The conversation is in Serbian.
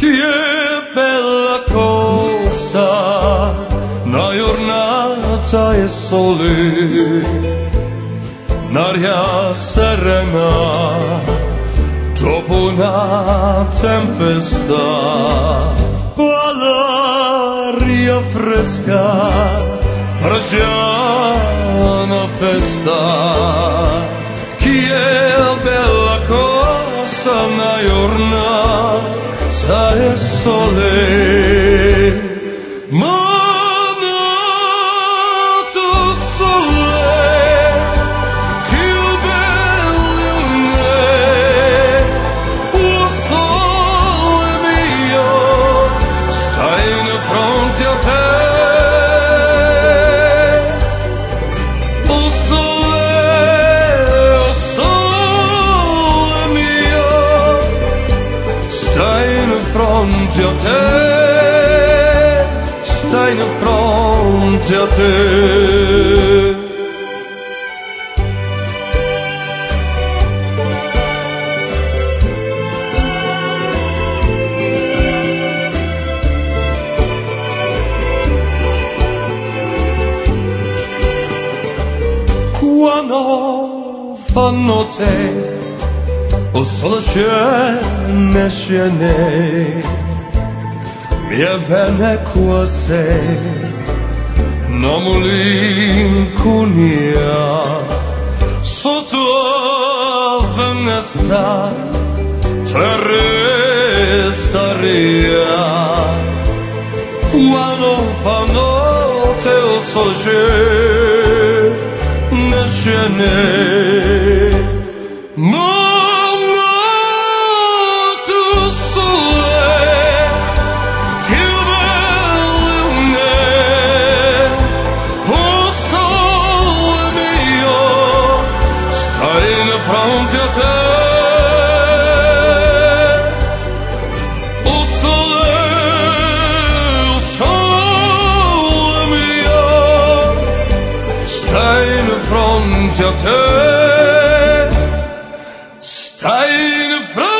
Che bella cosa, una giornata e sole, un'aria serena, dopo una tempesta, all'aria fresca, una festa. Che bella cosa, una giornata e sole, manato sole, che bello è, oh sole mio, stai in fronte a te, oh sole mio, stai in fronte a te, stai in fronte a te. Quando fa notte, o solo scene, mi avvenne quasi una malinconia sotto la finestra, terrestaria. Quando fa notte, o solo scene, fronte a te, oh sole mio, stai in fronte a te, stai in fronte a te.